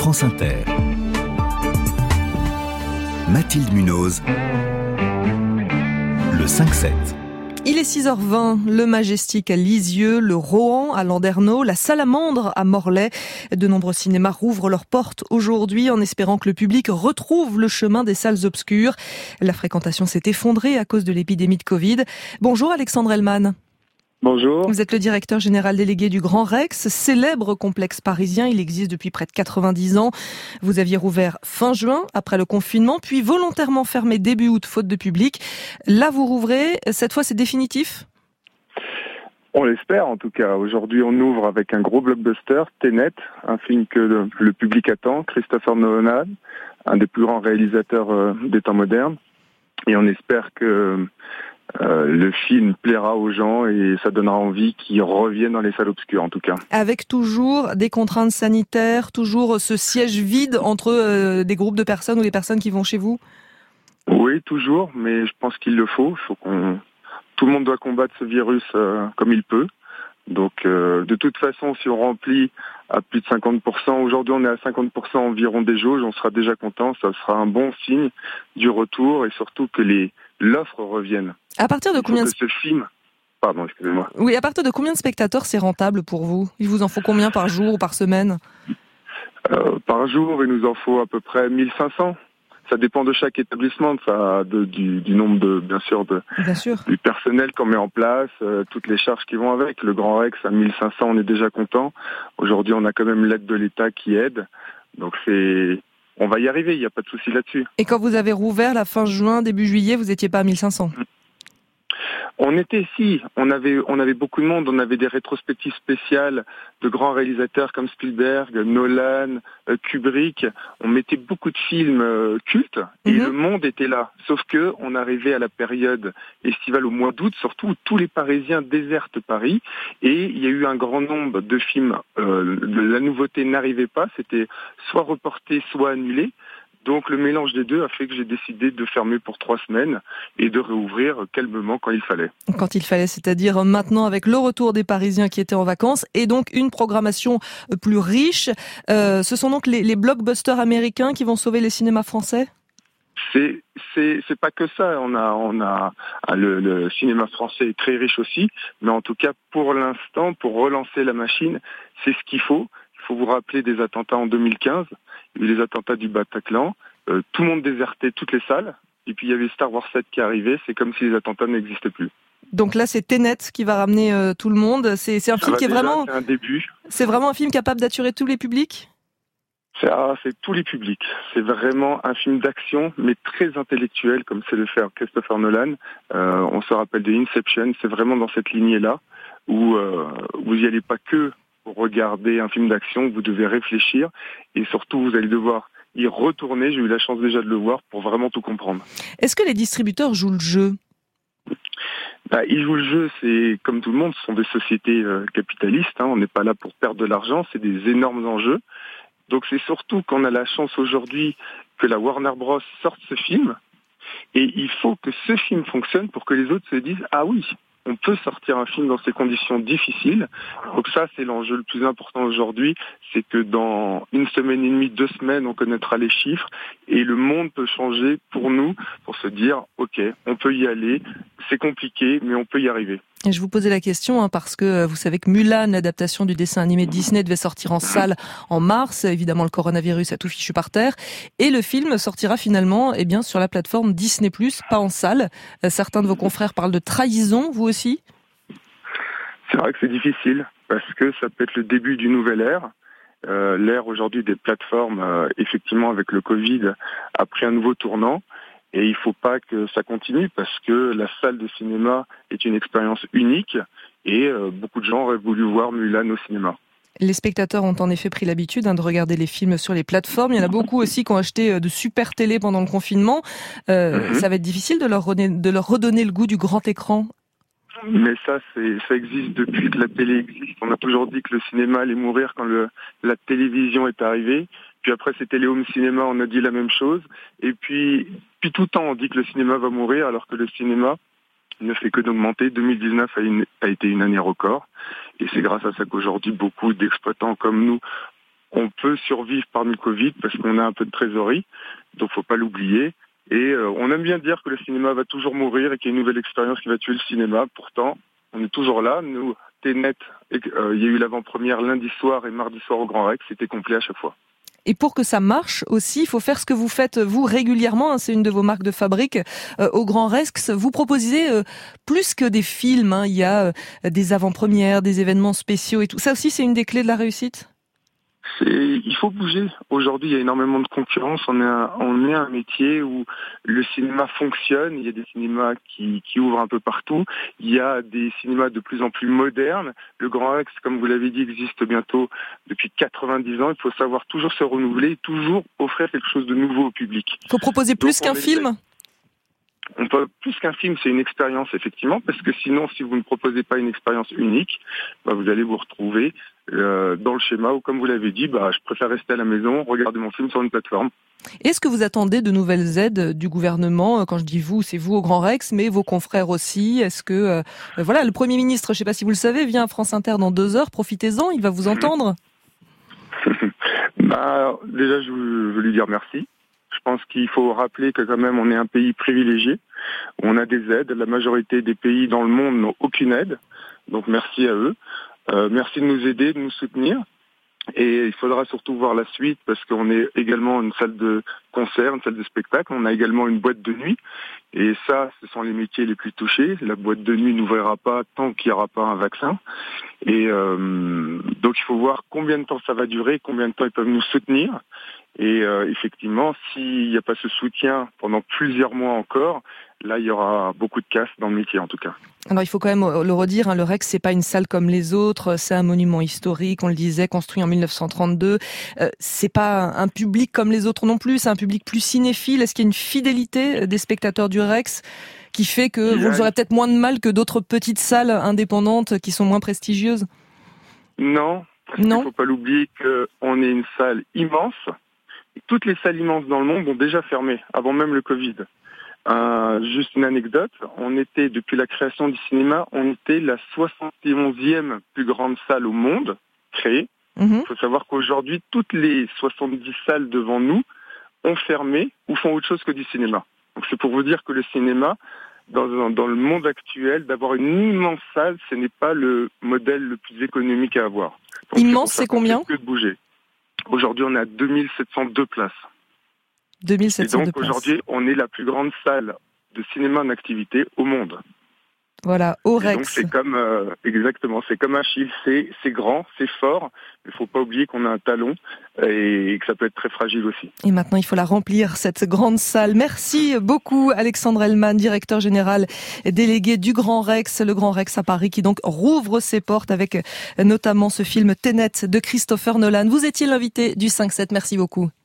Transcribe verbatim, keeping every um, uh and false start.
France Inter. Mathilde Munoz, le cinq sept. Il est six heures vingt, le Majestic à Lisieux, le Rohan à Landerneau, la Salamandre à Morlaix. De nombreux cinémas rouvrent leurs portes aujourd'hui en espérant que le public retrouve le chemin des salles obscures. La fréquentation s'est effondrée à cause de l'épidémie de Covid. Bonjour Alexandre Hellman. Bonjour. Vous êtes le directeur général délégué du Grand Rex, célèbre complexe parisien. Il existe depuis près de quatre-vingt-dix ans. Vous aviez rouvert fin juin, après le confinement, puis volontairement fermé début août, faute de public. Là, vous rouvrez. Cette fois, c'est définitif ? On l'espère en tout cas. Aujourd'hui, on ouvre avec un gros blockbuster, Tenet, un film que le, le public attend, Christopher Nolan, un des plus grands réalisateurs euh, des temps modernes. Et on espère que Euh, le film plaira aux gens et ça donnera envie qu'ils reviennent dans les salles obscures en tout cas. Avec toujours des contraintes sanitaires, toujours ce siège vide entre euh, des groupes de personnes ou les personnes qui vont chez vous ? Oui, toujours, mais je pense qu'il le faut. Il faut qu'on... Tout le monde doit combattre ce virus euh, comme il peut. Donc euh, de toute façon, si on remplit à plus de cinquante pour cent, aujourd'hui on est à cinquante pour cent environ des jauges, on sera déjà content, ça sera un bon signe du retour et surtout que les l'offre revienne. À partir de combien de... ce film Pardon, excusez-moi. Oui, à partir de combien de spectateurs c'est rentable pour vous ? Il vous en faut combien par jour ou par semaine ? euh, Par jour, il nous en faut à peu près mille cinq cents. Ça dépend de chaque établissement, de ça, de, du, du nombre de, bien sûr, de, bien sûr. du personnel qu'on met en place, euh, toutes les charges qui vont avec. Le Grand Rex à mille cinq cents, on est déjà content. Aujourd'hui, on a quand même l'aide de l'État qui aide. Donc c'est, on va y arriver, il n'y a pas de souci là-dessus. Et quand vous avez rouvert la fin juin, début juillet, vous n'étiez pas à mille cinq cents ? On était ici, on avait, on avait beaucoup de monde, on avait des rétrospectives spéciales de grands réalisateurs comme Spielberg, Nolan, euh, Kubrick. On mettait beaucoup de films euh, cultes et mm-hmm. le monde était là. Sauf que on arrivait à la période estivale au mois d'août, surtout où tous les Parisiens désertent Paris et il y a eu un grand nombre de films. Euh, de la nouveauté n'arrivait pas, c'était soit reporté, soit annulé. Donc le mélange des deux a fait que j'ai décidé de fermer pour trois semaines et de réouvrir calmement quand il fallait. Quand il fallait, c'est-à-dire maintenant avec le retour des Parisiens qui étaient en vacances et donc une programmation plus riche. Euh, ce sont donc les, les blockbusters américains qui vont sauver les cinémas français ? C'est c'est c'est pas que ça. On a on a le, le cinéma français est très riche aussi, mais en tout cas pour l'instant, pour relancer la machine, c'est ce qu'il faut. Il faut vous rappeler des attentats en deux mille quinze. Il y a eu les attentats du Bataclan, euh, tout le monde désertait toutes les salles, et puis il y avait Star Wars sept qui arrivait, c'est comme si les attentats n'existaient plus. Donc là, c'est Tenet qui va ramener euh, tout le monde. C'est, c'est un Ça film qui est déjà, vraiment... C'est un début. C'est vraiment un film capable d'attirer tous les publics ? C'est, ah, c'est tous les publics. C'est vraiment un film d'action, mais très intellectuel, comme c'est le fait Christopher Nolan. Euh, on se rappelle de Inception, c'est vraiment dans cette lignée-là, où euh, vous n'y allez pas que pour regarder un film d'action, vous devez réfléchir et surtout vous allez devoir y retourner. J'ai eu la chance déjà de le voir pour vraiment tout comprendre. Est-ce que les distributeurs jouent le jeu ? Bah, ils jouent le jeu, c'est comme tout le monde, ce sont des sociétés euh, capitalistes, hein, on n'est pas là pour perdre de l'argent, c'est des énormes enjeux. Donc c'est surtout qu'on a la chance aujourd'hui que la Warner Bros sorte ce film et il faut que ce film fonctionne pour que les autres se disent « Ah oui !» on peut sortir un film dans ces conditions difficiles. Donc ça, c'est l'enjeu le plus important aujourd'hui. C'est que dans une semaine et demie, deux semaines, on connaîtra les chiffres et le monde peut changer pour nous, pour se dire, OK, on peut y aller. C'est compliqué, mais on peut y arriver. Et je vous posais la question hein, parce que vous savez que Mulan, l'adaptation du dessin animé de Disney, devait sortir en salle en mars. Évidemment, le coronavirus a tout fichu par terre. Et le film sortira finalement eh bien, sur la plateforme Disney plus, pas en salle. Certains de vos confrères parlent de trahison, vous aussi ? C'est vrai que c'est difficile parce que ça peut être le début d'une nouvelle ère. Euh, l'ère aujourd'hui des plateformes, euh, effectivement, avec le Covid, a pris un nouveau tournant. Et il ne faut pas que ça continue parce que la salle de cinéma est une expérience unique et euh, beaucoup de gens auraient voulu voir Mulan au cinéma. Les spectateurs ont en effet pris l'habitude hein, de regarder les films sur les plateformes. Il y en a beaucoup aussi qui ont acheté de super télé pendant le confinement. Euh, mm-hmm. Ça va être difficile de leur, redonner, de leur redonner le goût du grand écran. Mais ça, c'est, ça existe depuis que la télé existe. On a toujours dit que le cinéma allait mourir quand le, la télévision est arrivée. Puis après, c'était les home cinéma, on a dit la même chose. Et puis, puis tout le temps, on dit que le cinéma va mourir, alors que le cinéma ne fait que d'augmenter. deux mille dix-neuf a, une, a été une année record. Et c'est grâce à ça qu'aujourd'hui, beaucoup d'exploitants comme nous on peut survivre parmi le Covid parce qu'on a un peu de trésorerie, donc faut pas l'oublier. Et euh, on aime bien dire que le cinéma va toujours mourir et qu'il y a une nouvelle expérience qui va tuer le cinéma. Pourtant, on est toujours là. Nous, Tenet, euh, il y a eu l'avant-première lundi soir et mardi soir au Grand Rex, c'était complet à chaque fois. Et pour que ça marche aussi, il faut faire ce que vous faites vous régulièrement, hein, c'est une de vos marques de fabrique euh, au Grand Rex. Vous proposez euh, plus que des films, hein, il y a euh, des avant-premières, des événements spéciaux et tout. Ça aussi, c'est une des clés de la réussite ? C'est, il faut bouger. Aujourd'hui, il y a énormément de concurrence. On est un, on est un métier où le cinéma fonctionne. Il y a des cinémas qui, qui ouvrent un peu partout. Il y a des cinémas de plus en plus modernes. Le Grand Rex, comme vous l'avez dit, existe bientôt depuis quatre-vingt-dix ans. Il faut savoir toujours se renouveler, toujours offrir quelque chose de nouveau au public. Il faut proposer plus Donc, qu'un film ? On peut, plus qu'un film, c'est une expérience, effectivement, parce que sinon, si vous ne proposez pas une expérience unique, bah, vous allez vous retrouver euh, dans le schéma où, comme vous l'avez dit, bah, je préfère rester à la maison, regarder mon film sur une plateforme. Est-ce que vous attendez de nouvelles aides du gouvernement ? Quand je dis vous, c'est vous au Grand Rex, mais vos confrères aussi. Est-ce que, euh, voilà, le Premier ministre, je ne sais pas si vous le savez, vient à France Inter dans deux heures, profitez-en, il va vous entendre. bah, déjà, je veux lui dire merci. Je pense qu'il faut rappeler que quand même on est un pays privilégié. On a des aides. La majorité des pays dans le monde n'ont aucune aide. Donc merci à eux. Euh, merci de nous aider, de nous soutenir. Et il faudra surtout voir la suite parce qu'on est également une salle de concert, une salle de spectacle. On a également une boîte de nuit. Et ça, ce sont les métiers les plus touchés. La boîte de nuit n'ouvrira pas tant qu'il n'y aura pas un vaccin. Et euh, donc il faut voir combien de temps ça va durer, combien de temps ils peuvent nous soutenir. Et euh, effectivement, s'il n'y a pas ce soutien pendant plusieurs mois encore, là, il y aura beaucoup de casse dans le métier, en tout cas. Alors, il faut quand même le redire, hein, le Rex, c'est pas une salle comme les autres, c'est un monument historique, on le disait, construit en mille neuf cent trente-deux. Euh, c'est pas un public comme les autres non plus, c'est un public plus cinéphile. Est-ce qu'il y a une fidélité des spectateurs du Rex qui fait que vous a... aurez peut-être moins de mal que d'autres petites salles indépendantes qui sont moins prestigieuses ? Non, parce non. qu'il faut pas l'oublier qu'on est une salle immense. Toutes les salles immenses dans le monde ont déjà fermé, avant même le Covid. Euh, juste une anecdote, on était, depuis la création du cinéma, on était la soixante et onzième plus grande salle au monde créée. Il mmh. faut savoir qu'aujourd'hui, toutes les soixante-dix salles devant nous ont fermé ou font autre chose que du cinéma. Donc c'est pour vous dire que le cinéma, dans, dans le monde actuel, d'avoir une immense salle, ce n'est pas le modèle le plus économique à avoir. Donc, immense, c'est, c'est combien ? Que de bouger. Aujourd'hui, on est à deux mille sept cent deux places. deux mille sept cent deux Et donc, places. aujourd'hui, on est la plus grande salle de cinéma en activité au monde. Voilà, au Rex. Et donc, c'est comme, euh, exactement, c'est comme Achille. C'est, c'est grand, c'est fort. Il ne faut pas oublier qu'on a un talon et que ça peut être très fragile aussi. Et maintenant, il faut la remplir, cette grande salle. Merci beaucoup, Alexandre Hellman, directeur général délégué du Grand Rex, le Grand Rex à Paris, qui donc rouvre ses portes avec notamment ce film Tenet de Christopher Nolan. Vous étiez l'invité du cinq sept. Merci beaucoup.